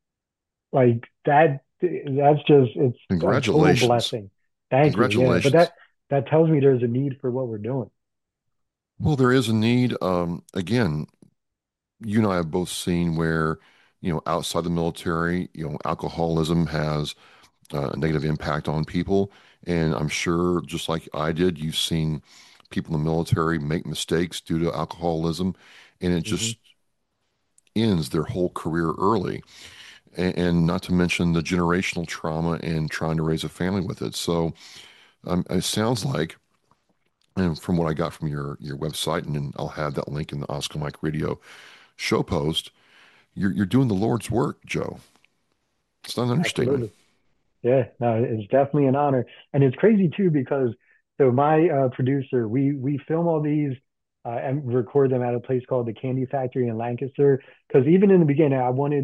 [SPEAKER 2] Like that's just it's a total
[SPEAKER 1] Congratulations.
[SPEAKER 2] blessing. Thank you. Yeah, but
[SPEAKER 1] Congratulations.
[SPEAKER 2] that tells me there's a need for what we're doing.
[SPEAKER 1] Well, there is a need. Again, you and I have both seen where, outside the military, alcoholism has a negative impact on people. And I'm sure, just like I did, you've seen people in the military make mistakes due to alcoholism. And it
[SPEAKER 2] Mm-hmm.
[SPEAKER 1] just, ends their whole career early, and not to mention the generational trauma and trying to raise a family with it. So it sounds like, and from what I got from your website, and then I'll have that link in the Oscar Mike Radio show post, you're doing the Lord's work, Joe. It's not an understatement.
[SPEAKER 2] Absolutely. Yeah, no, it's definitely an honor. And it's crazy too because so my producer, we film all these and record them at a place called the Candy Factory in Lancaster. Because even in the beginning,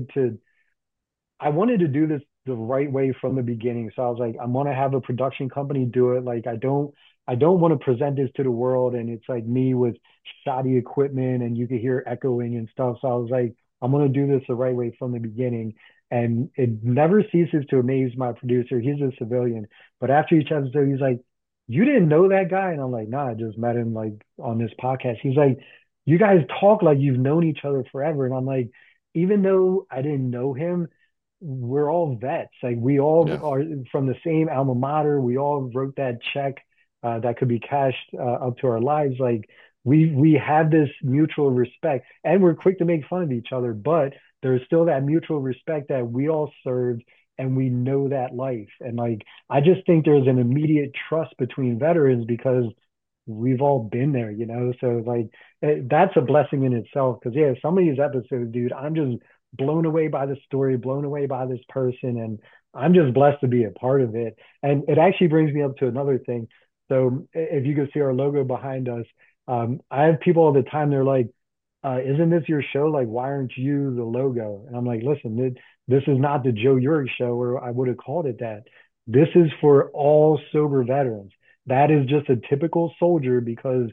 [SPEAKER 2] I wanted to do this the right way from the beginning. So I was like, I'm gonna have a production company do it. Like I don't want to present this to the world and it's like me with shoddy equipment and you could hear echoing and stuff. So I was like, I'm gonna do this the right way from the beginning. And it never ceases to amaze my producer. He's a civilian. But after each episode, he's like, you didn't know that guy? And I'm like, nah, I just met him like on this podcast. He's like, you guys talk like you've known each other forever. And I'm like, even though I didn't know him, we're all vets. Like we all
[SPEAKER 1] Yeah.
[SPEAKER 2] are from the same alma mater. We all wrote that check that could be cashed up to our lives. Like we have this mutual respect, and we're quick to make fun of each other, but there's still that mutual respect that we all served and we know that life. And like I just think there's an immediate trust between veterans because we've all been there, you know? So like that's a blessing in itself. Cause yeah, some of these episodes, dude, I'm just blown away by the story, blown away by this person. And I'm just blessed to be a part of it. And it actually brings me up to another thing. So if you can see our logo behind us, I have people all the time, they're like, isn't this your show? Like, why aren't you the logo? And I'm like, listen, this is not the Joe Yurick show, or I would have called it that. This is for all sober veterans. That is just a typical soldier because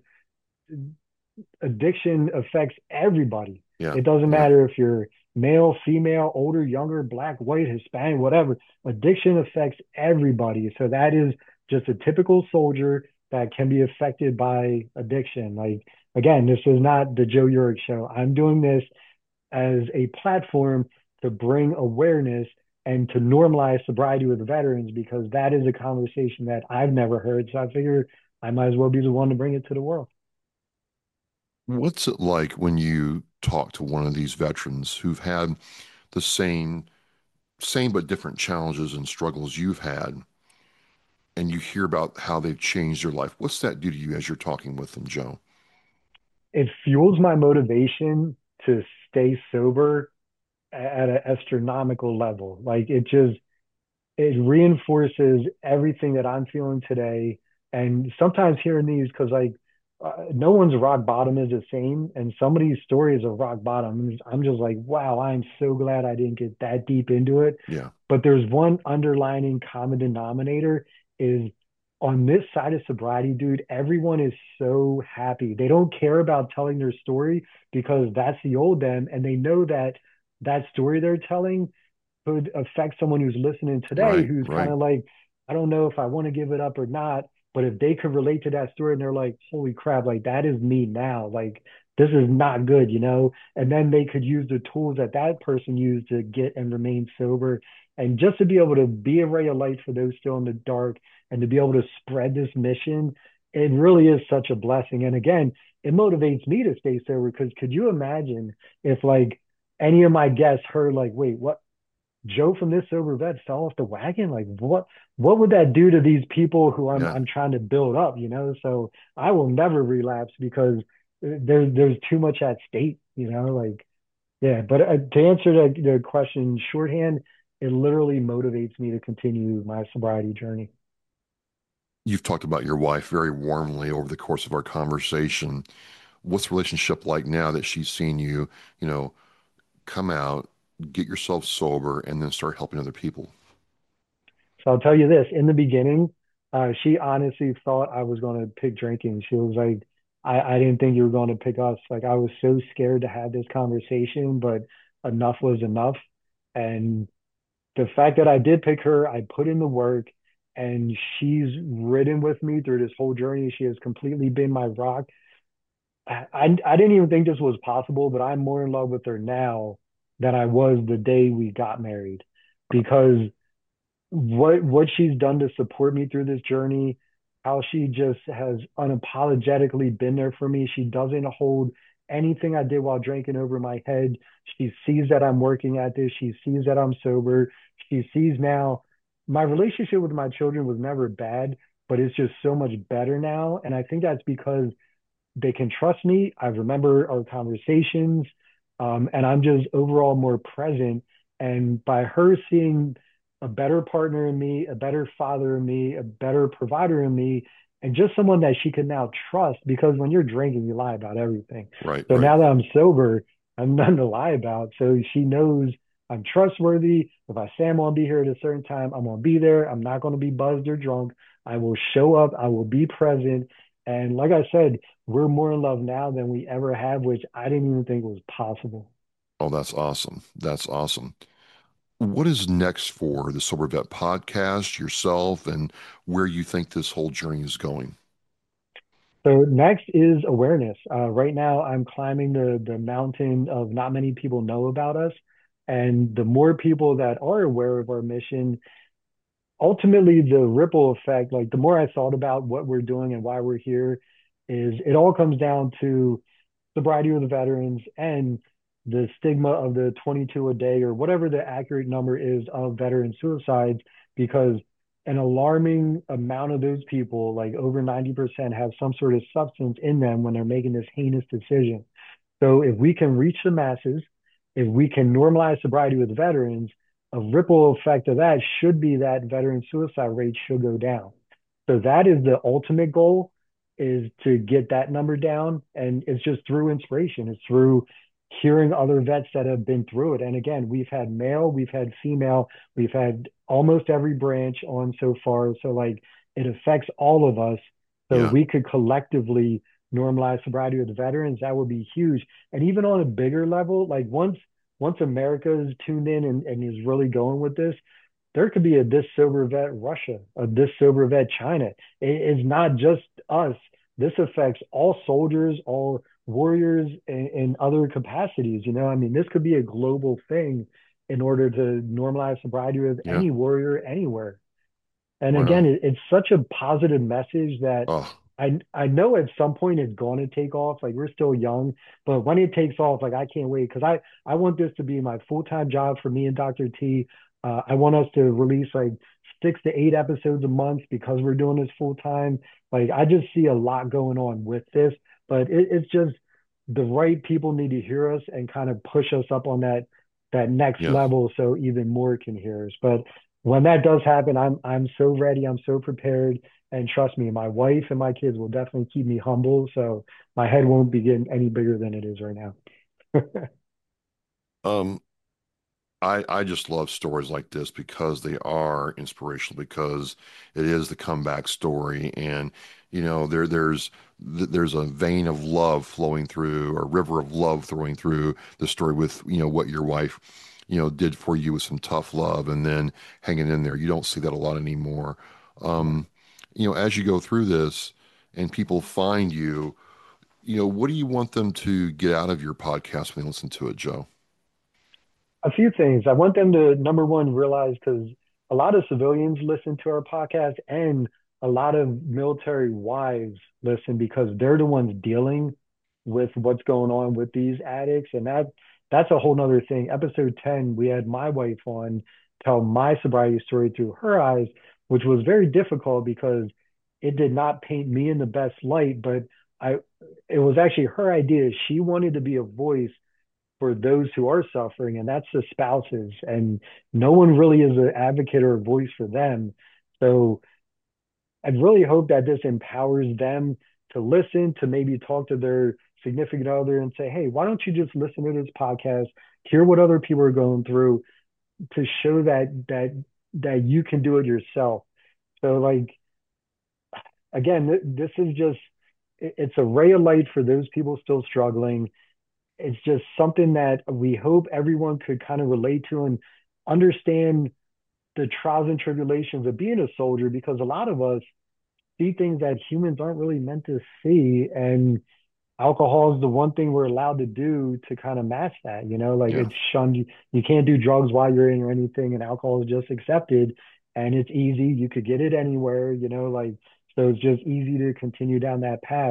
[SPEAKER 2] addiction affects everybody.
[SPEAKER 1] Yeah.
[SPEAKER 2] It doesn't
[SPEAKER 1] Yeah.
[SPEAKER 2] matter if you're male, female, older, younger, black, white, Hispanic, whatever. Addiction affects everybody. So that is just a typical soldier that can be affected by addiction. Like, again, this is not the Joe Yurick show. I'm doing this as a platform to bring awareness and to normalize sobriety with veterans because that is a conversation that I've never heard. So I figure I might as well be the one to bring it to the world.
[SPEAKER 1] What's it like when you talk to one of these veterans who've had the same but different challenges and struggles you've had, and you hear about how they've changed their life? What's that do to you as you're talking with them, Joe?
[SPEAKER 2] It fuels my motivation to stay sober at an astronomical level. Like it reinforces everything that I'm feeling today. And sometimes hearing these, because like no one's rock bottom is the same, and somebody's story is a rock bottom. I'm just like, wow, I'm so glad I didn't get that deep into it.
[SPEAKER 1] Yeah.
[SPEAKER 2] But there's one underlining common denominator is on this side of sobriety, dude, everyone is so happy. They don't care about telling their story because that's the old them, and they know that that story they're telling could affect someone who's listening today
[SPEAKER 1] Right.
[SPEAKER 2] who's kind
[SPEAKER 1] Right.
[SPEAKER 2] of like, I don't know if I want to give it up or not. But if they could relate to that story and they're like, holy crap, like that is me now. Like this is not good, you know? And then they could use the tools that that person used to get and remain sober. And just to be able to be a ray of light for those still in the dark and to be able to spread this mission, it really is such a blessing. And again, it motivates me to stay sober because could you imagine if like any of my guests heard like, wait, what? Joe from this sober vet fell off the wagon. Like what would that do to these people who
[SPEAKER 1] Yeah.
[SPEAKER 2] I'm trying to build up, you know? So I will never relapse because there's too much at stake, you know, like yeah, but to answer the question shorthand, it literally motivates me to continue my sobriety journey.
[SPEAKER 1] You've talked about your wife very warmly over the course of our conversation. What's the relationship like now that she's seen you, you know, come out, get yourself sober, and then start helping other people?
[SPEAKER 2] So I'll tell you this, in the beginning, she honestly thought I was going to pick drinking. She was like, I didn't think you were going to pick us. Like I was so scared to have this conversation, but enough was enough. And the fact that I did pick her, I put in the work and she's ridden with me through this whole journey. She has completely been my rock. I didn't even think this was possible, but I'm more in love with her now than I was the day we got married because what she's done to support me through this journey, how she just has unapologetically been there for me. She doesn't hold anything I did while drinking over my head. She sees that I'm working at this. She sees that I'm sober. She sees now my relationship with my children was never bad, but it's just so much better now. And I think that's because they can trust me. I remember our conversations, and I'm just overall more present. And by her seeing a better partner in me, a better father in me, a better provider in me, and just someone that she can now trust, because when you're drinking, you lie about everything.
[SPEAKER 1] Right,
[SPEAKER 2] So
[SPEAKER 1] right.
[SPEAKER 2] now that I'm sober, I'm nothing to lie about. So she knows I'm trustworthy. If I say I'm going to be here at a certain time, I'm going to be there. I'm not going to be buzzed or drunk. I will show up. I will be present. And like I said, we're more in love now than we ever have, which I didn't even think was possible.
[SPEAKER 1] Oh, that's awesome. That's awesome. What is next for the Sober Vet podcast, yourself, and where you think this whole journey is going?
[SPEAKER 2] So next is awareness. Right now, I'm climbing the mountain of not many people know about us, and the more people that are aware of our mission, ultimately the ripple effect. Like the more I thought about what we're doing and why we're here, is it all comes down to sobriety of the veterans and the stigma of the 22 a day or whatever the accurate number is of veteran suicides, because an alarming amount of those people, like over 90%, have some sort of substance in them when they're making this heinous decision. So if we can reach the masses, if we can normalize sobriety with veterans, a ripple effect of that should be that veteran suicide rate should go down. So that is the ultimate goal, is to get that number down. And it's just through inspiration. It's through hearing other vets that have been through it. And again, we've had male, we've had female, we've had almost every branch on so far. So like it affects all of us. So
[SPEAKER 1] Yeah,
[SPEAKER 2] we could collectively normalize sobriety with the veterans, that would be huge. And even on a bigger level, like once America is tuned in and is really going with this, there could be a this sober vet Russia, a this sober vet China. It's not just us. This affects all soldiers, all warriors in other capacities. You know, I mean, this could be a global thing in order to normalize sobriety with
[SPEAKER 1] yeah.
[SPEAKER 2] any warrior anywhere. And again,
[SPEAKER 1] Wow.
[SPEAKER 2] it's such a positive message that
[SPEAKER 1] Oh,
[SPEAKER 2] I know at some point it's going to take off. Like we're still young, but when it takes off, like I can't wait because I want this to be my full-time job for me and Dr. T. I want us to release like 6 to 8 episodes a month because we're doing this full time. Like I just see a lot going on with this, but it's just the right people need to hear us and kind of push us up on that next
[SPEAKER 1] yeah.
[SPEAKER 2] level so even more can hear us. But when that does happen, I'm so ready, I'm so prepared. And trust me, my wife and my kids will definitely keep me humble. So my head won't be getting any bigger than it is right now.
[SPEAKER 1] Um, I just love stories like this because they are inspirational, because it is the comeback story. And there's a vein of love flowing through, or river of love flowing through the story with what your wife did for you with some tough love and then hanging in there. You don't see that a lot anymore.
[SPEAKER 2] Yeah.
[SPEAKER 1] um as you go through this and people find you, what do you want them to get out of your podcast when they listen to it, Joe?
[SPEAKER 2] A few things. I want them to, number one, realize because a lot of civilians listen to our podcast and a lot of military wives listen because they're the ones dealing with what's going on with these addicts. And that's a whole nother thing. Episode 10, we had my wife on tell my sobriety story through her eyes, which was very difficult because it did not paint me in the best light, but I it was actually her idea. She wanted to be a voice for those who are suffering, and that's the spouses. And no one really is an advocate or a voice for them. So I really hope that this empowers them to listen, to maybe talk to their significant other and say, hey, why don't you just listen to this podcast, hear what other people are going through to show that you can do it yourself. So like again, this is just it's a ray of light for those people still struggling. It's just something that we hope everyone could kind of relate to and understand the trials and tribulations of being a soldier, because a lot of us see things that humans aren't really meant to see. And alcohol is the one thing we're allowed to do to kind of match that, like
[SPEAKER 1] Yeah.
[SPEAKER 2] it's shunned. You can't do drugs while you're in or anything, and alcohol is just accepted and it's easy. You could get it anywhere, like, so it's just easy to continue down that path.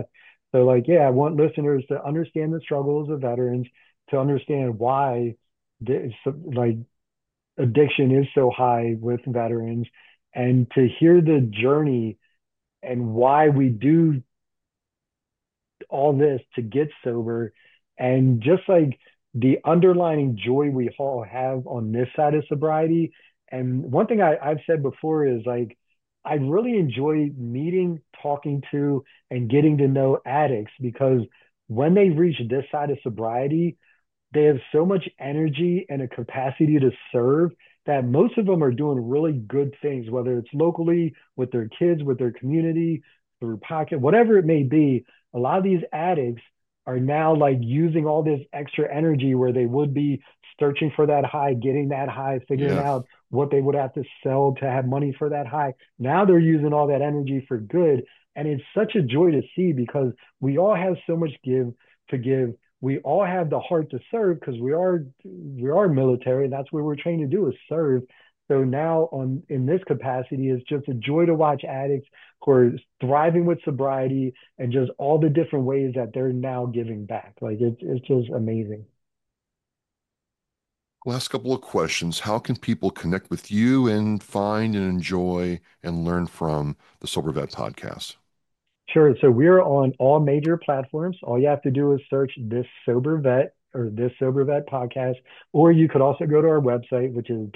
[SPEAKER 2] So like, yeah, I want listeners to understand the struggles of veterans, to understand why this, like addiction is so high with veterans, and to hear the journey and why we do all this to get sober, and just like the underlining joy we all have on this side of sobriety. And one thing I've said before is like, I really enjoy meeting, talking to, and getting to know addicts, because when they reach this side of sobriety, they have so much energy and a capacity to serve that most of them are doing really good things, whether it's locally, with their kids, with their community, through pocket, whatever it may be. A lot of these addicts are now like using all this extra energy where they would be searching for that high, getting that high, figuring
[SPEAKER 1] Yeah.
[SPEAKER 2] out what they would have to sell to have money for that high. Now they're using all that energy for good. And it's such a joy to see, because we all have so much to give. We all have the heart to serve, because we are military. That's what we're trained to do, is serve. So now on in this capacity, it's just a joy to watch addicts who are thriving with sobriety, and just all the different ways that they're now giving back. Like it's just amazing.
[SPEAKER 1] Last couple of questions. How can people connect with you and find and enjoy and learn from the Sober Vet podcast?
[SPEAKER 2] Sure. So we're on all major platforms. All you have to do is search This Sober Vet or This Sober Vet podcast, or you could also go to our website, which is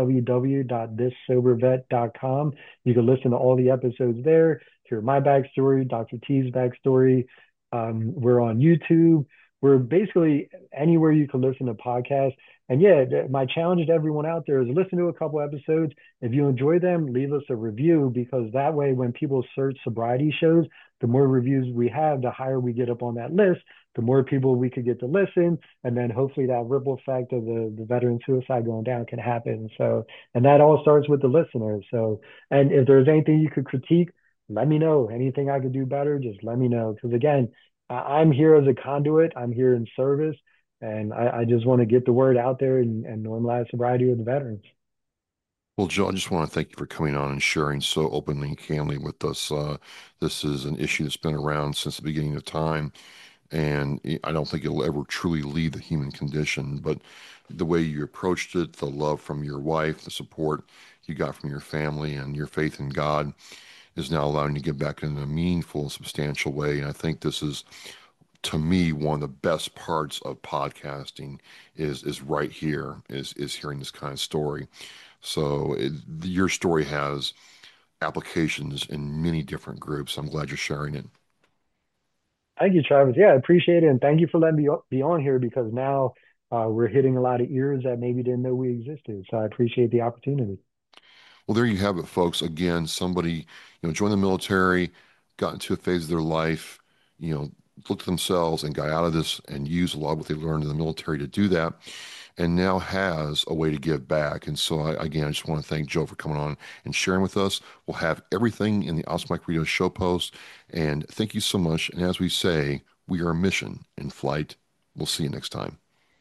[SPEAKER 2] www.thissobervet.com. You can listen to all the episodes there, hear my backstory, Dr. T's backstory. We're on YouTube. We're basically anywhere you can listen to podcasts. And yeah, my challenge to everyone out there is listen to a couple episodes. If you enjoy them, leave us a review, because that way, when people search sobriety shows, the more reviews we have, the higher we get up on that list, the more people we could get to listen. And then hopefully that ripple effect of the veteran suicide going down can happen. So, and that all starts with the listeners. So, and if there's anything you could critique, let me know. Anything I could do better, just let me know. Because again, I'm here as a conduit. I'm here in service. And I just want to get the word out there and normalize sobriety with the veterans.
[SPEAKER 1] Well, Joe, I just want to thank you for coming on and sharing so openly and candidly with us. This is an issue that's been around since the beginning of time, and I don't think it'll ever truly leave the human condition. But the way you approached it, the love from your wife, the support you got from your family, and your faith in God is now allowing you to get back in a meaningful and substantial way. And I think this is, to me, one of the best parts of podcasting is right here, is hearing this kind of story. So your story has applications in many different groups. I'm glad you're sharing it.
[SPEAKER 2] Thank you, Travis. Yeah, I appreciate it. And thank you for letting me be on here, because now we're hitting a lot of ears that maybe didn't know we existed. So I appreciate the opportunity.
[SPEAKER 1] Well, there you have it, folks. Again, somebody, joined the military, got into a phase of their life, looked at themselves and got out of this and used a lot of what they learned in the military to do that, and now has a way to give back. And so, again, I just want to thank Joe for coming on and sharing with us. We'll have everything in the Awesome Mike Radio show post. And thank you so much. And as we say, we are a mission in flight. We'll see you next time.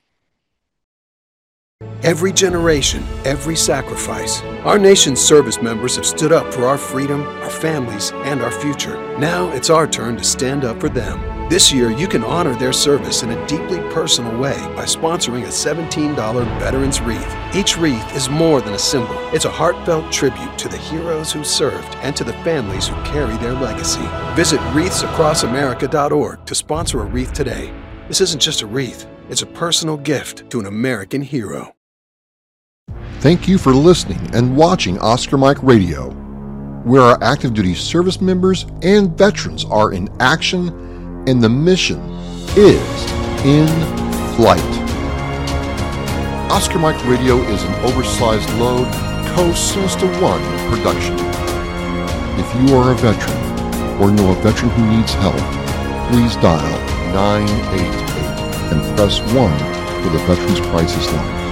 [SPEAKER 3] Every generation, every sacrifice. Our nation's service members have stood up for our freedom, our families, and our future. Now it's our turn to stand up for them. This year, you can honor their service in a deeply personal way by sponsoring a $17 Veterans Wreath. Each wreath is more than a symbol. It's a heartfelt tribute to the heroes who served and to the families who carry their legacy. Visit wreathsacrossamerica.org to sponsor a wreath today. This isn't just a wreath. It's a personal gift to an American hero.
[SPEAKER 1] Thank you for listening and watching Oscar Mike Radio, where our active duty service members and veterans are in action and the mission is in flight. Oscar Mike Radio is an oversized load Co-Sinister One production. If you are a veteran or know a veteran who needs help, please dial 988 and press 1 for the Veterans Crisis Line.